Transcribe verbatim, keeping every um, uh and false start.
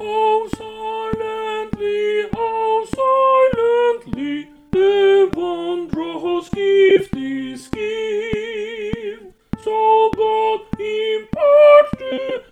How silently, how silently the wondrous gift is given. So God imparts to